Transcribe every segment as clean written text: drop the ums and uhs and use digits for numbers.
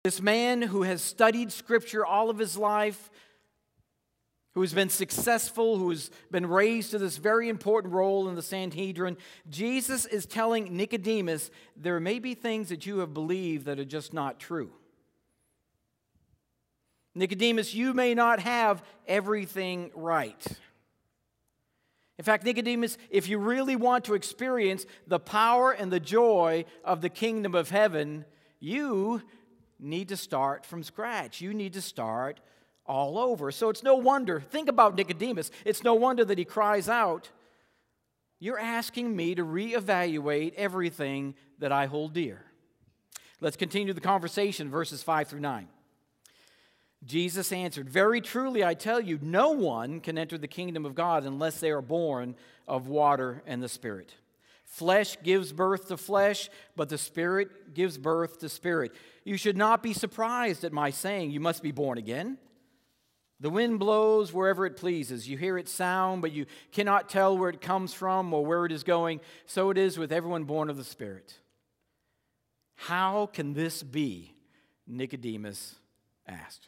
This man who has studied Scripture all of his life, who has been successful, who has been raised to this very important role in the Sanhedrin, Jesus is telling Nicodemus, there may be things that you have believed that are just not true. Nicodemus, you may not have everything right. In fact, Nicodemus, if you really want to experience the power and the joy of the kingdom of heaven, you need to start from scratch. You need to start all over. So it's no wonder, think about Nicodemus, it's no wonder that he cries out, you're asking me to reevaluate everything that I hold dear. Let's continue the conversation, verses 5 through 9. Jesus answered, very truly I tell you, no one can enter the kingdom of God unless they are born of water and the Spirit. Flesh gives birth to flesh, but the Spirit gives birth to spirit. You should not be surprised at my saying, you must be born again. The wind blows wherever it pleases. You hear its sound, but you cannot tell where it comes from or where it is going. So it is with everyone born of the Spirit. How can this be? Nicodemus asked.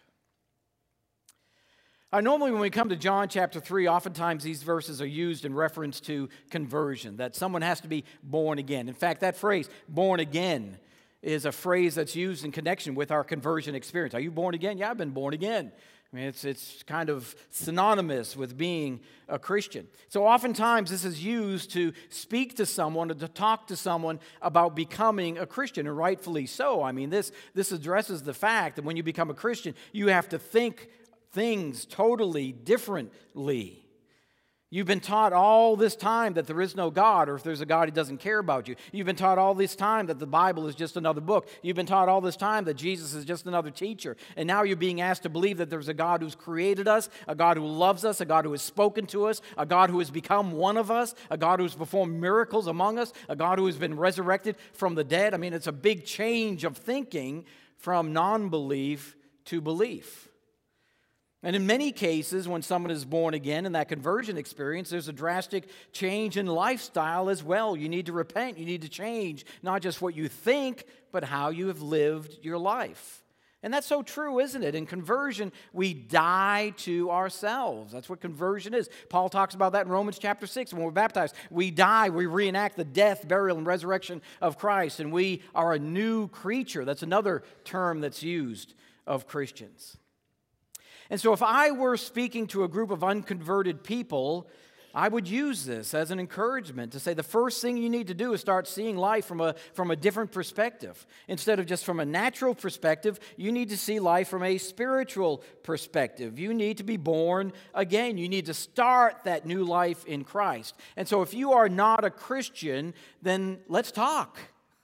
Normally when we come to John chapter 3, oftentimes these verses are used in reference to conversion, that someone has to be born again. In fact, that phrase, born again, is a phrase that's used in connection with our conversion experience. Are you born again? Yeah, I've been born again. I mean, it's kind of synonymous with being a Christian. So oftentimes this is used to speak to someone or to talk to someone about becoming a Christian, and rightfully so. I mean, this addresses the fact that when you become a Christian, you have to think things totally differently. You've been taught all this time that there is no God, or if there's a God, He doesn't care about you. You've been taught all this time that the Bible is just another book. You've been taught all this time that Jesus is just another teacher. And now you're being asked to believe that there's a God who's created us, a God who loves us, a God who has spoken to us, a God who has become one of us, a God who has performed miracles among us, a God who has been resurrected from the dead. I mean, it's a big change of thinking from non-belief to belief. And in many cases, when someone is born again in that conversion experience, there's a drastic change in lifestyle as well. You need to repent. You need to change not just what you think, but how you have lived your life. And that's so true, isn't it? In conversion, we die to ourselves. That's what conversion is. Paul talks about that in Romans chapter 6. When we're baptized, we die. We reenact the death, burial, and resurrection of Christ. And we are a new creature. That's another term that's used of Christians. And so if I were speaking to a group of unconverted people, I would use this as an encouragement to say the first thing you need to do is start seeing life from a different perspective. Instead of just from a natural perspective, you need to see life from a spiritual perspective. You need to be born again. You need to start that new life in Christ. And so if you are not a Christian, then let's talk.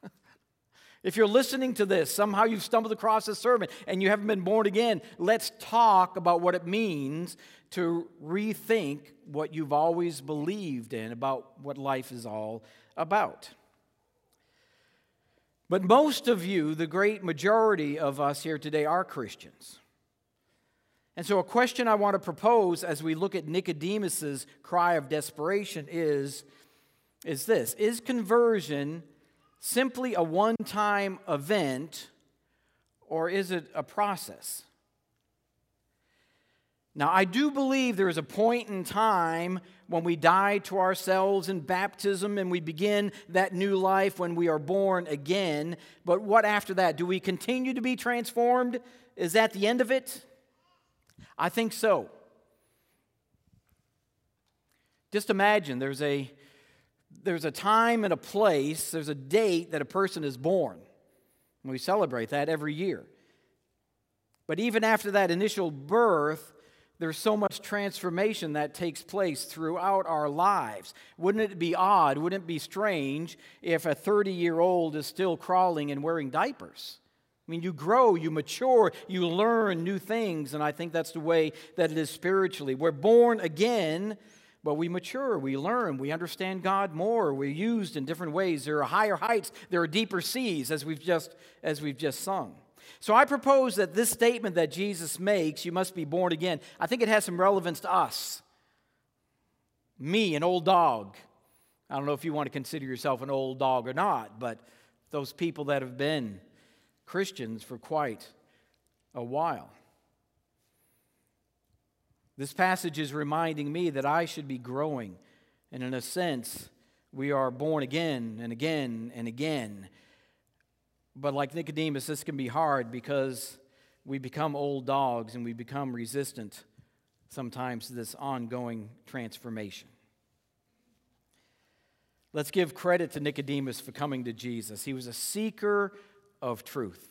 If you're listening to this, somehow you've stumbled across this sermon and you haven't been born again, let's talk about what it means to rethink what you've always believed in about what life is all about. But most of you, the great majority of us here today, are Christians. And so a question I want to propose as we look at Nicodemus's cry of desperation is this: is conversion simply a one-time event, or is it a process? Now, I do believe there is a point in time when we die to ourselves in baptism and we begin that new life when we are born again. But what after that? Do we continue to be transformed? Is that the end of it? I think so. Just imagine there's a time and a place, there's a date that a person is born. And we celebrate that every year. But even after that initial birth, there's so much transformation that takes place throughout our lives. Wouldn't it be odd, wouldn't it be strange if a 30-year-old is still crawling and wearing diapers? I mean, you grow, you mature, you learn new things, and I think that's the way that it is spiritually. We're born again, but we mature, we learn, we understand God more, we're used in different ways. There are higher heights, there are deeper seas, as we've just sung. So I propose that this statement that Jesus makes, you must be born again, I think it has some relevance to us. Me, an old dog. I don't know if you want to consider yourself an old dog or not, but those people that have been Christians for quite a while. This passage is reminding me that I should be growing, and in a sense, we are born again and again and again. But like Nicodemus, this can be hard because we become old dogs and we become resistant sometimes to this ongoing transformation. Let's give credit to Nicodemus for coming to Jesus. He was a seeker of truth.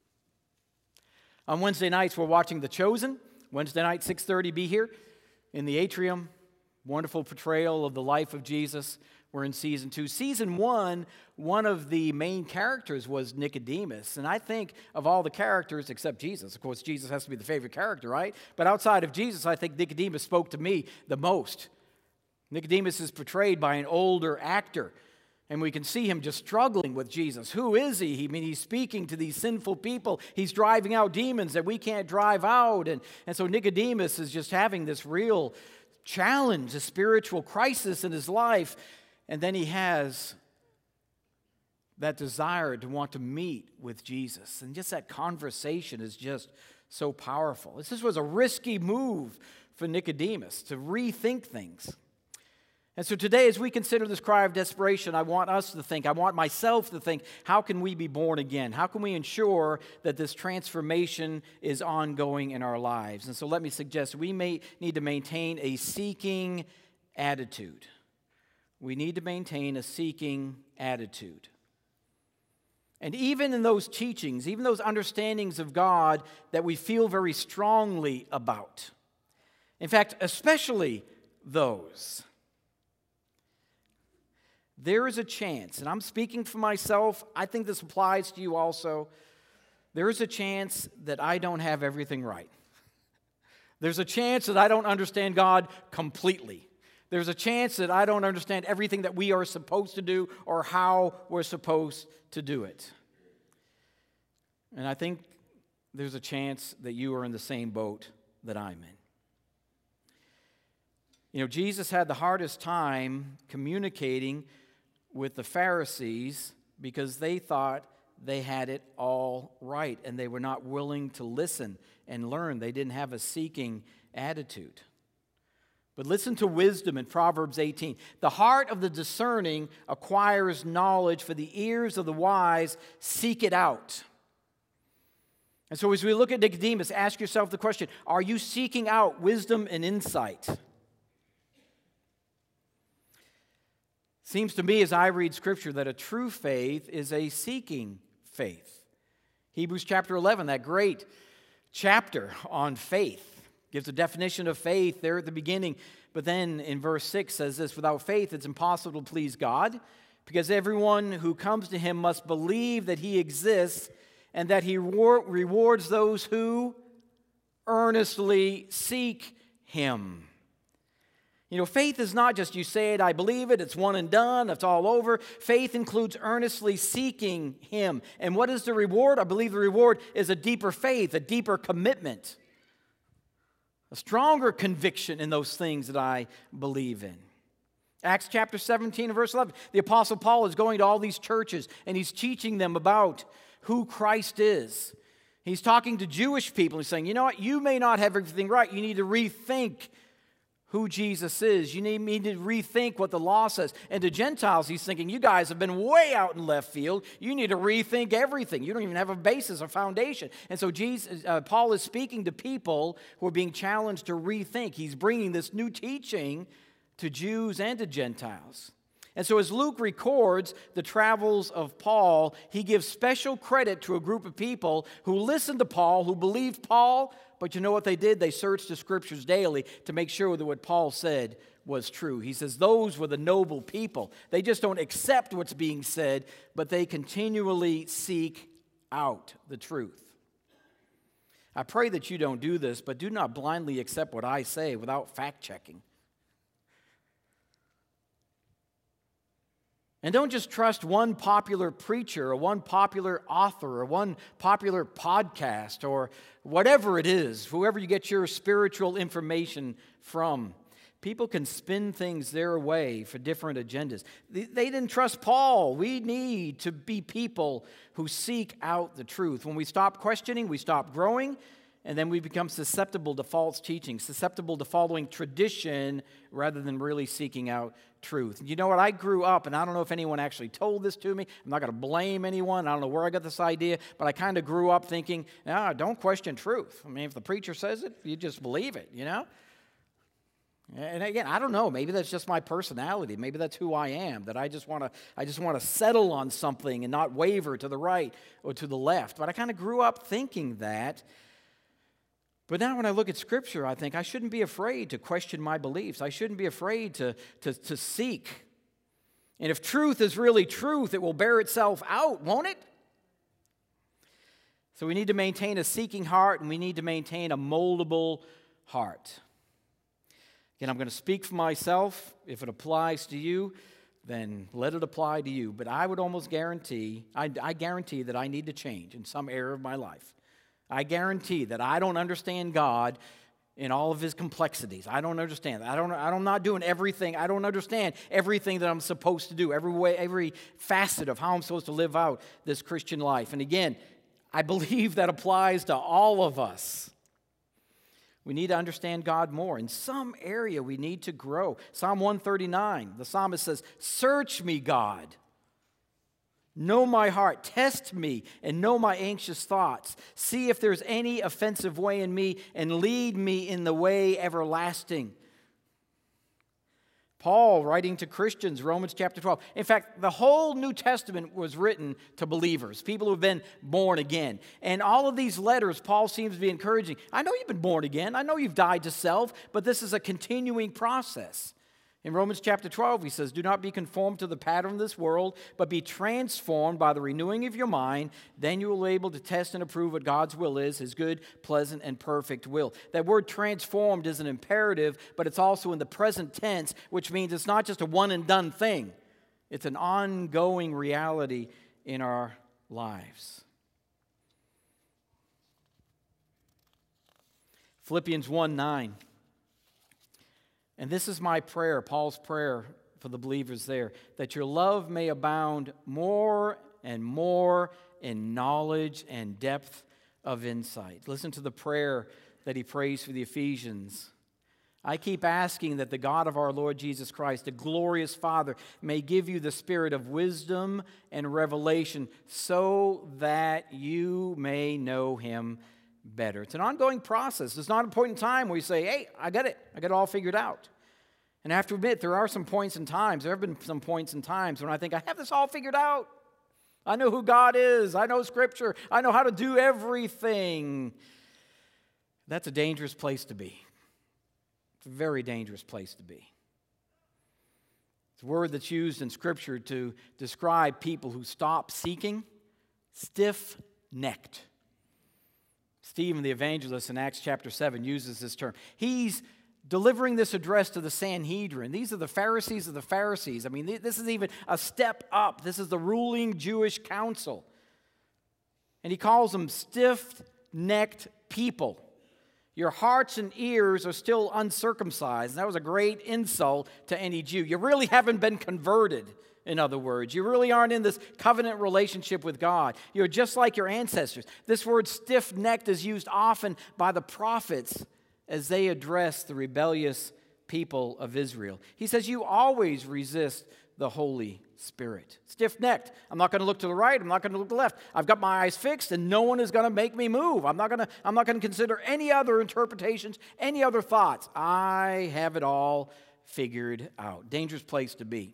On Wednesday nights, we're watching The Chosen. Wednesday night, 6:30, be here in the atrium. Wonderful portrayal of the life of Jesus. We're in season 2. Season 1, one of the main characters was Nicodemus. And I think of all the characters, except Jesus, of course, Jesus has to be the favorite character, right? But outside of Jesus, I think Nicodemus spoke to me the most. Nicodemus is portrayed by an older actor, and we can see him just struggling with Jesus. Who is he? I mean, he's speaking to these sinful people. He's driving out demons that we can't drive out. And so Nicodemus is just having this real challenge, a spiritual crisis in his life. And then he has that desire to want to meet with Jesus. And just that conversation is just so powerful. This was a risky move for Nicodemus to rethink things. And so today, as we consider this cry of desperation, I want us to think, I want myself to think, how can we be born again? How can we ensure that this transformation is ongoing in our lives? And so let me suggest we may need to maintain a seeking attitude. We need to maintain a seeking attitude. And even in those teachings, even those understandings of God that we feel very strongly about, in fact, especially those, there is a chance, and I'm speaking for myself, I think this applies to you also, there is a chance that I don't have everything right. There's a chance that I don't understand God completely. There's a chance that I don't understand everything that we are supposed to do or how we're supposed to do it. And I think there's a chance that you are in the same boat that I'm in. You know, Jesus had the hardest time communicating with the Pharisees because they thought they had it all right and they were not willing to listen and learn. They didn't have a seeking attitude. But listen to wisdom in Proverbs 18. The heart of the discerning acquires knowledge, for the ears of the wise seek it out. And so as we look at Nicodemus, ask yourself the question, are you seeking out wisdom and insight? Seems to me as I read Scripture that a true faith is a seeking faith. Hebrews chapter 11, that great chapter on faith, gives a definition of faith there at the beginning. But then in verse 6 says this, without faith it's impossible to please God, because everyone who comes to him must believe that he exists and that he rewards those who earnestly seek him. You know, faith is not just you say it, I believe it, it's one and done, it's all over. Faith includes earnestly seeking him. And what is the reward? I believe the reward is a deeper faith, a deeper commitment, a stronger conviction in those things that I believe in. Acts chapter 17 and verse 11, the Apostle Paul is going to all these churches and he's teaching them about who Christ is. He's talking to Jewish people. He's saying, you know what, you may not have everything right. You need to rethink who Jesus is. You need to rethink what the law says. And to Gentiles, he's thinking, you guys have been way out in left field. You need to rethink everything. You don't even have a basis or foundation. And so Paul is speaking to people who are being challenged to rethink. He's bringing this new teaching to Jews and to Gentiles. And so as Luke records the travels of Paul, he gives special credit to a group of people who listened to Paul, who believed Paul, but you know what they did? They searched the Scriptures daily to make sure that what Paul said was true. He says those were the noble people. They just don't accept what's being said, but they continually seek out the truth. I pray that you don't do this, but do not blindly accept what I say without fact-checking. And don't just trust one popular preacher or one popular author or one popular podcast or whatever it is, whoever you get your spiritual information from. People can spin things their way for different agendas. They didn't trust Paul. We need to be people who seek out the truth. When we stop questioning, we stop growing, and then we become susceptible to false teaching, susceptible to following tradition rather than really seeking out truth. You know what? I grew up, and I don't know if anyone actually told this to me. I'm not going to blame anyone. I don't know where I got this idea, but I kind of grew up thinking, no, don't question truth. I mean, if the preacher says it, you just believe it, you know? And again, I don't know. Maybe that's just my personality. Maybe that's who I am. That I just want to settle on something and not waver to the right or to the left. But I kind of grew up thinking that. But now when I look at Scripture, I think I shouldn't be afraid to question my beliefs. I shouldn't be afraid to seek. And if truth is really truth, it will bear itself out, won't it? So we need to maintain a seeking heart, and we need to maintain a moldable heart. Again, I'm going to speak for myself. If it applies to you, then let it apply to you. But I would almost guarantee, I guarantee that I need to change in some area of my life. I guarantee that I don't understand God in all of His complexities. I don't understand. I'm not doing everything. I don't understand everything that I'm supposed to do, every facet of how I'm supposed to live out this Christian life. And again, I believe that applies to all of us. We need to understand God more. In some area, we need to grow. Psalm 139, the psalmist says, "Search me, God. Know my heart, test me, and know my anxious thoughts. See if there's any offensive way in me, and lead me in the way everlasting." Paul, writing to Christians, Romans chapter 12. In fact, the whole New Testament was written to believers, people who have been born again. And all of these letters, Paul seems to be encouraging. I know you've been born again. I know you've died to self, but this is a continuing process. In Romans chapter 12, he says, "Do not be conformed to the pattern of this world, but be transformed by the renewing of your mind. Then you will be able to test and approve what God's will is, His good, pleasant, and perfect will." That word transformed is an imperative, but it's also in the present tense, which means it's not just a one-and-done thing. It's an ongoing reality in our lives. Philippians 1:9. And this is my prayer, Paul's prayer for the believers there, that your love may abound more and more in knowledge and depth of insight. Listen to the prayer that he prays for the Ephesians. "I keep asking that the God of our Lord Jesus Christ, the glorious Father, may give you the spirit of wisdom and revelation so that you may know Him better." It's an ongoing process. It's not a point in time where you say, "Hey, I got it all figured out." And I have to admit, there are some points and times, there have been some points and times when I think, I have this all figured out. I know who God is. I know Scripture. I know how to do everything. That's a dangerous place to be. It's a very dangerous place to be. It's a word that's used in Scripture to describe people who stop seeking, stiff-necked. Stephen the evangelist in Acts chapter 7 uses this term. He's delivering this address to the Sanhedrin. These are the Pharisees of the Pharisees. I mean, this is even a step up. This is the ruling Jewish council. And he calls them stiff-necked people. Your hearts and ears are still uncircumcised. And that was a great insult to any Jew. You really haven't been converted. In other words, you really aren't in this covenant relationship with God. You're just like your ancestors. This word stiff-necked is used often by the prophets as they address the rebellious people of Israel. He says, you always resist the Holy Spirit. Stiff-necked. I'm not going to look to the right. I'm not going to look to the left. I've got my eyes fixed, and no one is going to make me move. I'm not going to consider any other interpretations, any other thoughts. I have it all figured out. Dangerous place to be.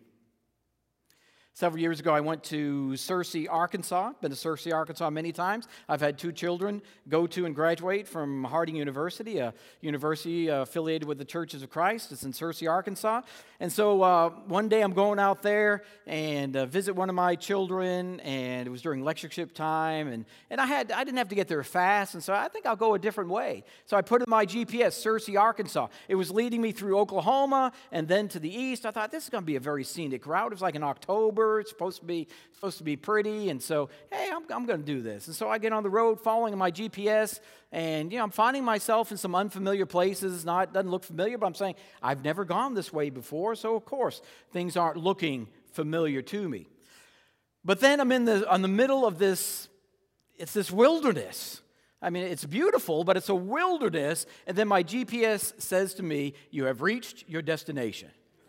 Several years ago, I went to Searcy, Arkansas. Been to Searcy, Arkansas many times. I've had 2 children go to and graduate from Harding University, a university affiliated with the Churches of Christ. It's in Searcy, Arkansas. And so one day I'm going out there and visit one of my children, and it was during lectureship time, and I didn't have to get there fast, and so I think I'll go a different way. So I put in my GPS, Searcy, Arkansas. It was leading me through Oklahoma and then to the east. I thought, this is going to be a very scenic route. It was like in October. Uber. It's supposed to be pretty. And so, hey, I'm going to do this. And so I get on the road following my GPS, and I'm finding myself in some unfamiliar places. Doesn't look familiar, but I'm saying I've never gone this way before. So of course things aren't looking familiar to me. But then I'm in the middle of this. It's this wilderness. I mean, it's beautiful, but it's a wilderness. And then my GPS says to me, "You have reached your destination."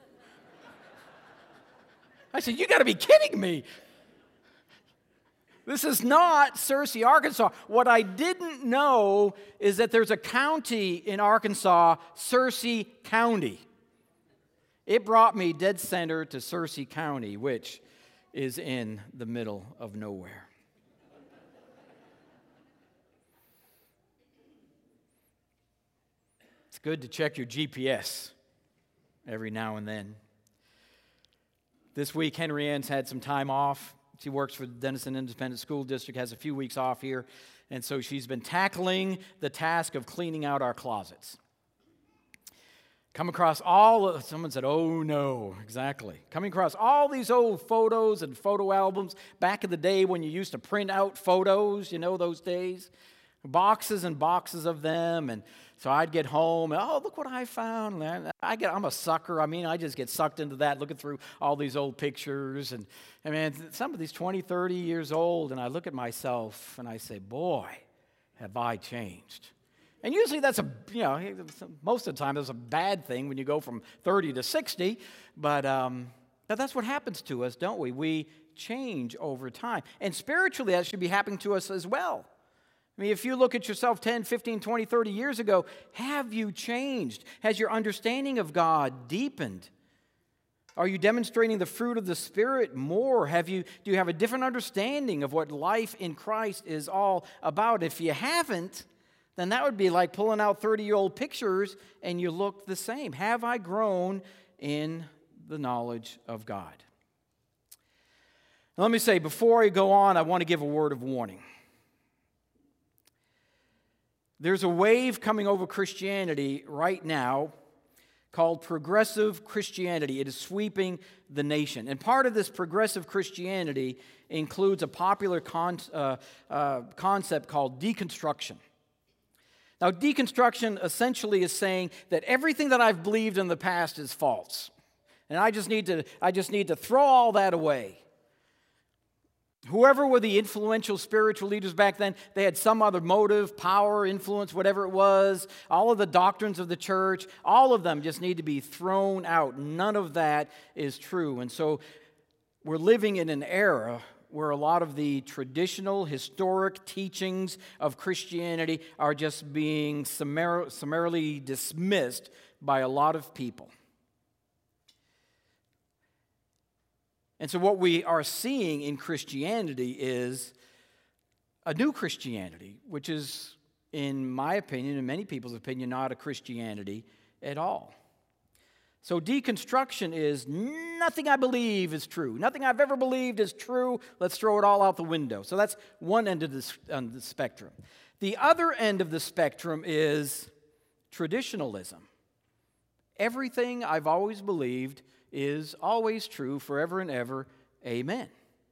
I said, "You got to be kidding me. This is not Searcy, Arkansas." What I didn't know is that there's a county in Arkansas, Searcy County. It brought me dead center to Searcy County, which is in the middle of nowhere. It's good to check your GPS every now and then. This week, Henry Ann's had some time off. She works for the Denison Independent School District, has a few weeks off here, and so she's been tackling the task of cleaning out our closets. Come across someone said, "Oh no," exactly. Coming across all these old photos and photo albums back in the day when you used to print out photos, those days. Boxes and boxes of them, and so I'd get home, and look what I found. I'm a sucker. I just get sucked into that, looking through all these old pictures, and some of these 20, 30 years old, and I look at myself, and I say, boy, have I changed. And usually that's most of the time that's a bad thing when you go from 30 to 60, but that's what happens to us, don't we? We change over time, and spiritually that should be happening to us as well. If you look at yourself 10, 15, 20, 30 years ago, have you changed? Has your understanding of God deepened? Are you demonstrating the fruit of the Spirit more? Do you have a different understanding of what life in Christ is all about? If you haven't, then that would be like pulling out 30-year-old pictures and you look the same. Have I grown in the knowledge of God? Now, let me say, before I go on, I want to give a word of warning. There's a wave coming over Christianity right now called progressive Christianity. It is sweeping the nation. And part of this progressive Christianity includes a popular concept called deconstruction. Now, deconstruction essentially is saying that everything that I've believed in the past is false. And I just need to throw all that away. Whoever were the influential spiritual leaders back then, they had some other motive, power, influence, whatever it was. All of the doctrines of the church, all of them just need to be thrown out. None of that is true. And so we're living in an era where a lot of the traditional, historic teachings of Christianity are just being summarily dismissed by a lot of people. And so what we are seeing in Christianity is a new Christianity, which is, in my opinion, and many people's opinion, not a Christianity at all. So deconstruction is nothing I believe is true. Nothing I've ever believed is true. Let's throw it all out the window. So that's one end of the spectrum. The other end of the spectrum is traditionalism. Everything I've always believed is always true forever and ever. Amen.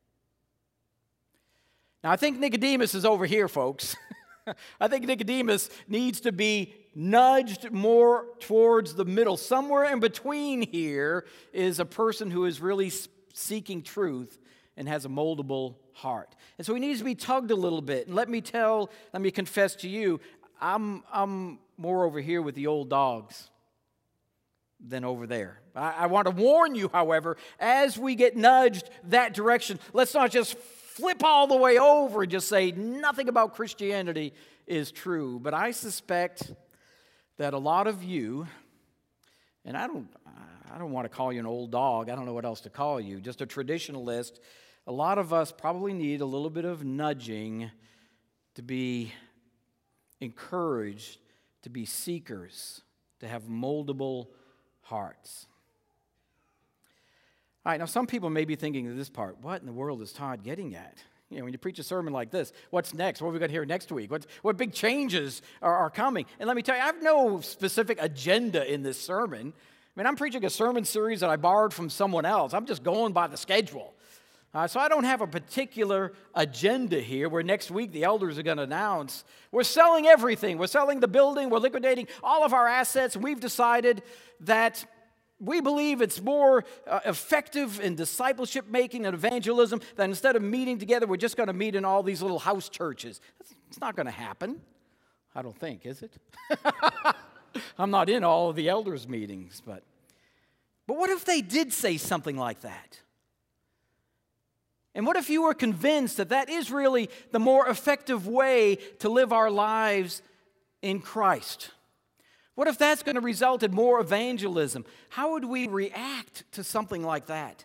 Now, I think Nicodemus is over here, folks. I think Nicodemus needs to be nudged more towards the middle. Somewhere in between here is a person who is really seeking truth and has a moldable heart. And so he needs to be tugged a little bit. And let me confess to you, I'm more over here with the old dogs than over there. I want to warn you, however, as we get nudged that direction, let's not just flip all the way over and just say nothing about Christianity is true. But I suspect that a lot of you, and I don't want to call you an old dog, I don't know what else to call you, just a traditionalist, a lot of us probably need a little bit of nudging to be encouraged, to be seekers, to have moldable hearts. All right, now some people may be thinking of this part, what in the world is Todd getting at? When you preach a sermon like this, what's next? What have we got here next week? What big changes are coming? And let me tell you, I have no specific agenda in this sermon. I'm preaching a sermon series that I borrowed from someone else. I'm just going by the schedule. So I don't have a particular agenda here where next week the elders are going to announce, we're selling everything. We're selling the building. We're liquidating all of our assets. We've decided that we believe it's more effective in discipleship making and evangelism than instead of meeting together, we're just going to meet in all these little house churches. It's not going to happen. I don't think, is it? I'm not in all of the elders' meetings, but what if they did say something like that? And what if you were convinced that that is really the more effective way to live our lives in Christ? What if that's going to result in more evangelism? How would we react to something like that?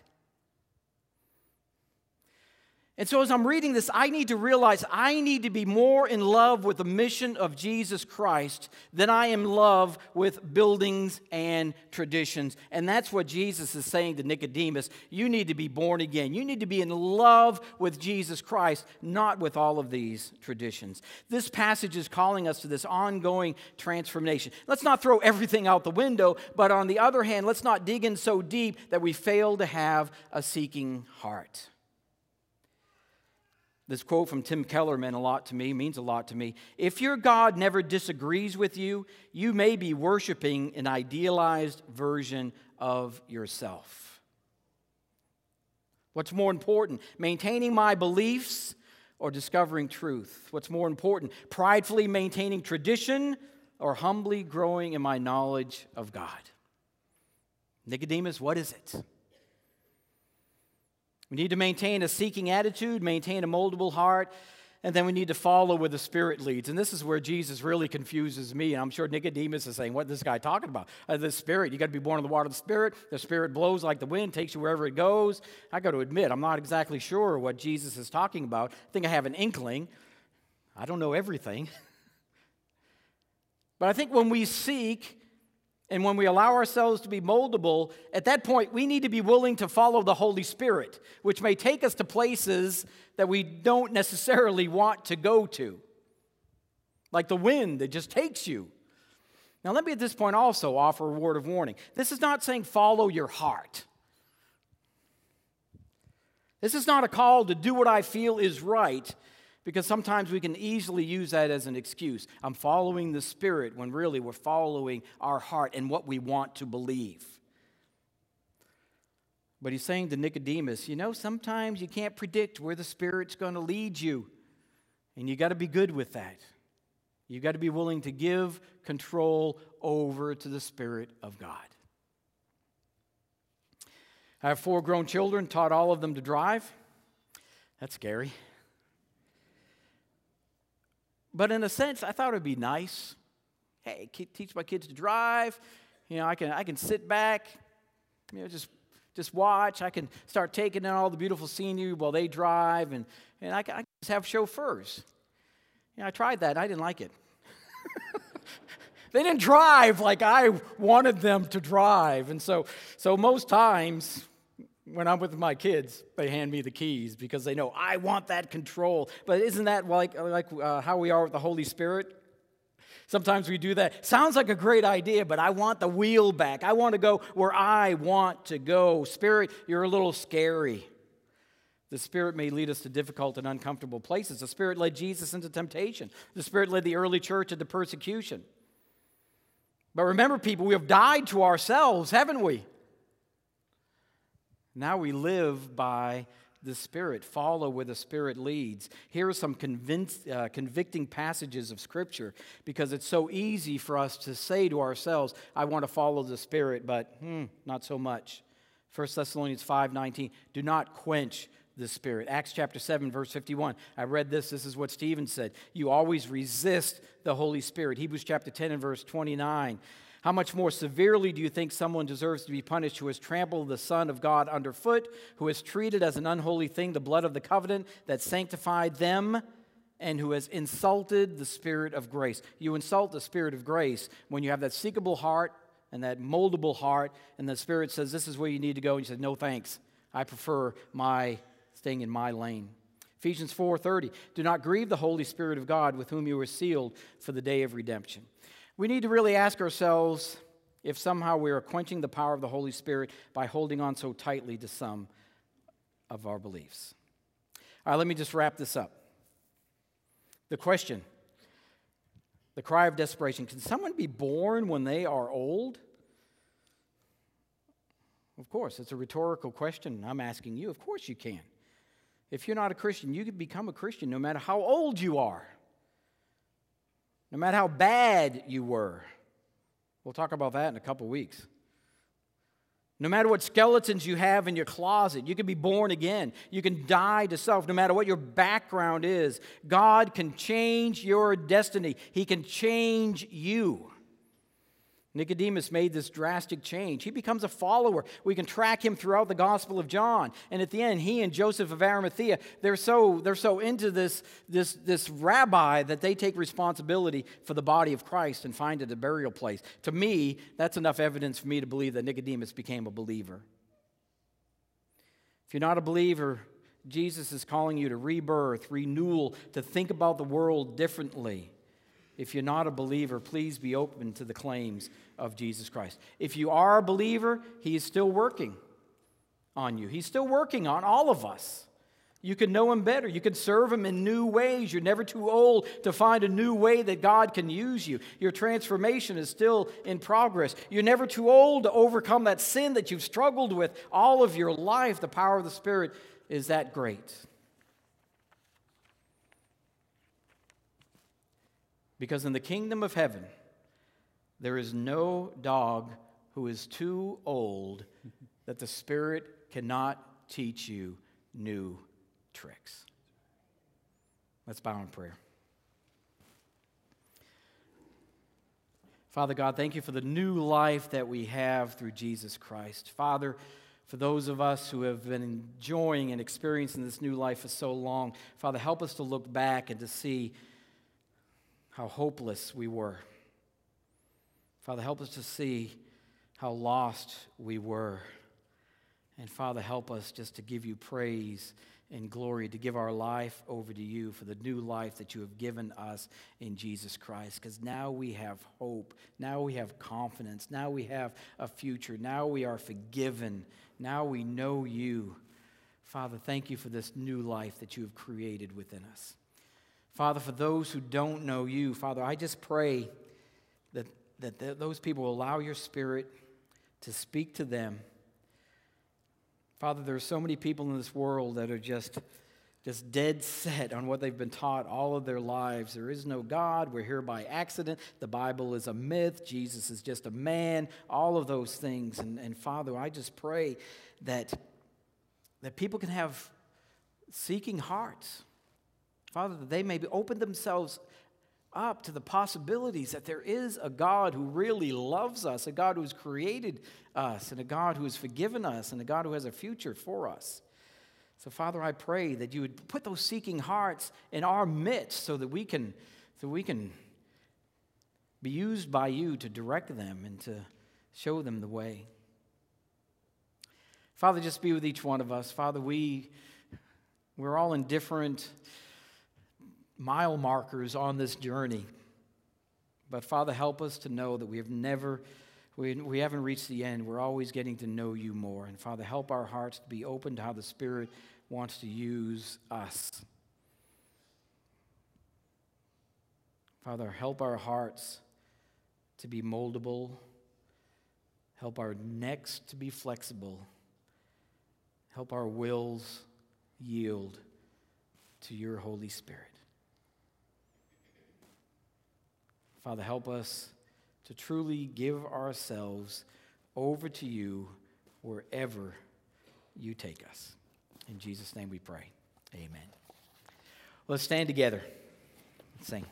And so as I'm reading this, I need to realize I need to be more in love with the mission of Jesus Christ than I am in love with buildings and traditions. And that's what Jesus is saying to Nicodemus. You need to be born again. You need to be in love with Jesus Christ, not with all of these traditions. This passage is calling us to this ongoing transformation. Let's not throw everything out the window, but on the other hand, let's not dig in so deep that we fail to have a seeking heart. This quote from Tim Keller means a lot to me. If your God never disagrees with you, you may be worshiping an idealized version of yourself. What's more important, maintaining my beliefs or discovering truth? What's more important, pridefully maintaining tradition or humbly growing in my knowledge of God? Nicodemus, what is it? We need to maintain a seeking attitude, maintain a moldable heart, and then we need to follow where the Spirit leads. And this is where Jesus really confuses me. And I'm sure Nicodemus is saying, what is this guy talking about? The Spirit, you got to be born of the water of the Spirit. The Spirit blows like the wind, takes you wherever it goes. I got to admit, I'm not exactly sure what Jesus is talking about. I think I have an inkling. I don't know everything. But I think when we seek and when we allow ourselves to be moldable, at that point, we need to be willing to follow the Holy Spirit, which may take us to places that we don't necessarily want to go to. Like the wind that just takes you. Now, let me at this point also offer a word of warning. This is not saying follow your heart. This is not a call to do what I feel is right, because sometimes we can easily use that as an excuse. I'm following the Spirit when really we're following our heart and what we want to believe. But he's saying to Nicodemus, sometimes you can't predict where the Spirit's going to lead you. And you got to be good with that. You got to be willing to give control over to the Spirit of God. I have 4 grown children, taught all of them to drive. That's scary. But in a sense, I thought it would be nice. Hey, teach my kids to drive. I can sit back, just watch. I can start taking in all the beautiful scenery while they drive, and I can just have chauffeurs. I tried that. I didn't like it. They didn't drive like I wanted them to drive, and so most times, when I'm with my kids, they hand me the keys because they know I want that control. But isn't that like how we are with the Holy Spirit? Sometimes we do that. Sounds like a great idea, but I want the wheel back. I want to go where I want to go. Spirit, you're a little scary. The Spirit may lead us to difficult and uncomfortable places. The Spirit led Jesus into temptation. The Spirit led the early church into persecution. But remember, people, we have died to ourselves, haven't we? Now we live by the Spirit, follow where the Spirit leads. Here are some convicting passages of Scripture, because it's so easy for us to say to ourselves, I want to follow the Spirit, but not so much. 1 Thessalonians 5:19, do not quench the Spirit. Acts chapter 7, verse 51. I read this. This is what Stephen said. You always resist the Holy Spirit. Hebrews chapter 10 and verse 29. How much more severely do you think someone deserves to be punished who has trampled the Son of God underfoot, who has treated as an unholy thing the blood of the covenant that sanctified them, and who has insulted the Spirit of grace? You insult the Spirit of grace when you have that seekable heart and that moldable heart, and the Spirit says, this is where you need to go, and you say, no thanks. I prefer staying in my lane. Ephesians 4:30, do not grieve the Holy Spirit of God with whom you were sealed for the day of redemption. We need to really ask ourselves if somehow we are quenching the power of the Holy Spirit by holding on so tightly to some of our beliefs. All right, let me just wrap this up. The question, the cry of desperation, can someone be born when they are old? Of course, it's a rhetorical question. I'm asking you. Of course you can. If you're not a Christian, you can become a Christian no matter how old you are, no matter how bad you were. We'll talk about that in a couple weeks. No matter what skeletons you have in your closet, you can be born again. You can die to self. No matter what your background is, God can change your destiny. He can change you. Nicodemus made this drastic change. He becomes a follower. We can track him throughout the Gospel of John. And at the end, he and Joseph of Arimathea, they're so into this rabbi that they take responsibility for the body of Christ and find it a burial place. To me, that's enough evidence for me to believe that Nicodemus became a believer. If you're not a believer, Jesus is calling you to rebirth, renewal, to think about the world differently. If you're not a believer, please be open to the claims of Jesus Christ. If you are a believer, He is still working on you. He's still working on all of us. You can know Him better. You can serve Him in new ways. You're never too old to find a new way that God can use you. Your transformation is still in progress. You're never too old to overcome that sin that you've struggled with all of your life. The power of the Spirit is that great. Because in the kingdom of heaven, there is no dog who is too old that the Spirit cannot teach you new tricks. Let's bow in prayer. Father God, thank you for the new life that we have through Jesus Christ. Father, for those of us who have been enjoying and experiencing this new life for so long, Father, help us to look back and to see how hopeless we were. Father, help us to see how lost we were. And Father, help us just to give you praise and glory, to give our life over to you for the new life that you have given us in Jesus Christ. Because now we have hope. Now we have confidence. Now we have a future. Now we are forgiven. Now we know you. Father, thank you for this new life that you have created within us. Father, for those who don't know you, Father, I just pray that those people will allow your Spirit to speak to them. Father, there are so many people in this world that are just dead set on what they've been taught all of their lives. There is no God. We're here by accident. The Bible is a myth. Jesus is just a man. All of those things. And Father, I just pray that people can have seeking hearts. Father, that they may open themselves up to the possibilities that there is a God who really loves us, a God who has created us, and a God who has forgiven us, and a God who has a future for us. So, Father, I pray that you would put those seeking hearts in our midst so that we can be used by you to direct them and to show them the way. Father, just be with each one of us. Father, we're all in different mile markers on this journey. But Father, help us to know that we haven't reached the end. We're always getting to know you more. And Father, help our hearts to be open to how the Spirit wants to use us. Father, help our hearts to be moldable. Help our necks to be flexible. Help our wills yield to your Holy Spirit. Father, help us to truly give ourselves over to you wherever you take us. In Jesus' name we pray. Amen. Let's stand together and sing.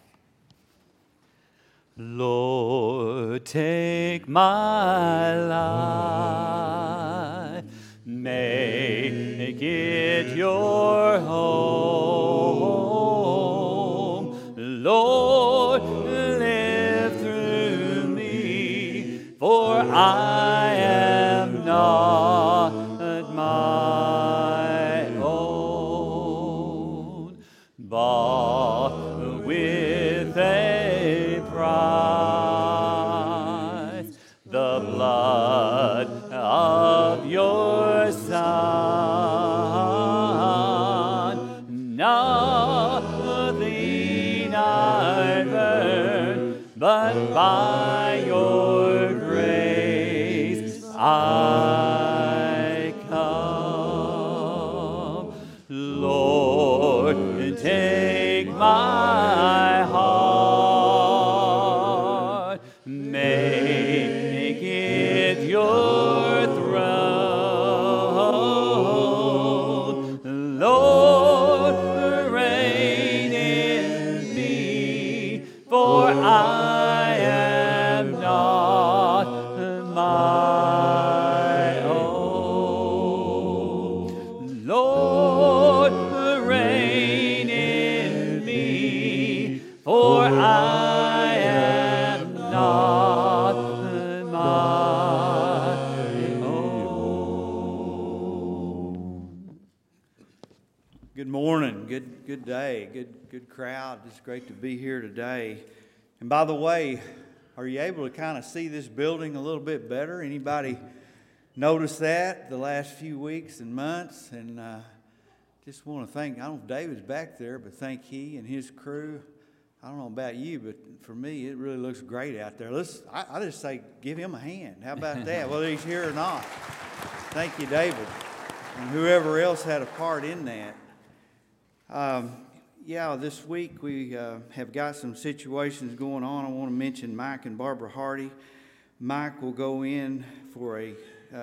Lord, take my life, make it your home. Lord, live through me, for I am not my own, but with a price, the blood of your Son. but by your grace I come. Lord, take my heart, make it your throne. Lord, reign in me, for I am not my own. Lord, reign in me, for I am not my own. Good morning, good day, good crowd. It's great to be here today. And by the way, are you able to kind of see this building a little bit better? Anybody notice that the last few weeks and months? And just want to thank, I don't know if David's back there, but thank he and his crew. I don't know about you, but for me, it really looks great out there. I just say give him a hand. How about that, whether he's here or not? Thank you, David, and whoever else had a part in that. This week we have got some situations going on. I want to mention Mike and Barbara Hardy. Mike will go in for a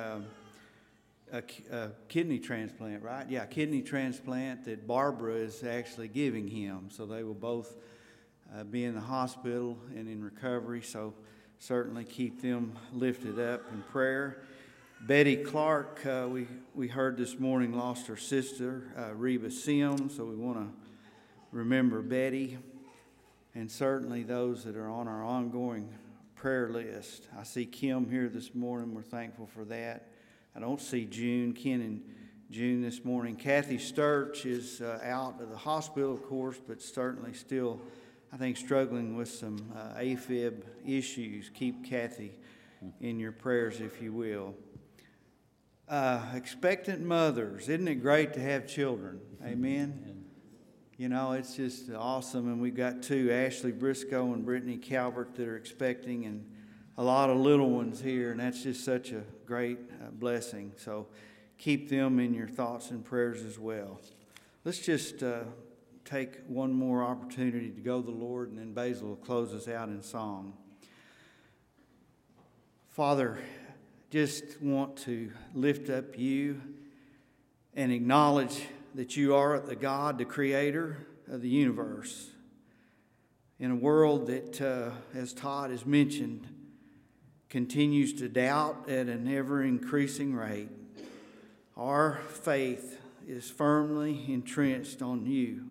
kidney transplant, right? Yeah, kidney transplant that Barbara is actually giving him. So they will both be in the hospital and in recovery. So certainly keep them lifted up in prayer. Betty Clark, we heard this morning, lost her sister, Reba Sims. So we want to remember Betty, and certainly those that are on our ongoing prayer list. I see Kim here this morning. We're thankful for that. I don't see June, Ken and June this morning. Kathy Sturch is out of the hospital, of course, but certainly still, I think, struggling with some AFib issues. Keep Kathy in your prayers, if you will. Expectant mothers. Isn't it great to have children? Amen. You know, it's just awesome. And we've got two, Ashley Briscoe and Brittany Calvert, that are expecting, and a lot of little ones here. And that's just such a great blessing. So keep them in your thoughts and prayers as well. Let's just take one more opportunity to go to the Lord, and then Basil will close us out in song. Father, just want to lift up you and acknowledge that you are the God, the creator of the universe. In a world that, as Todd has mentioned, continues to doubt at an ever-increasing rate, our faith is firmly entrenched on you.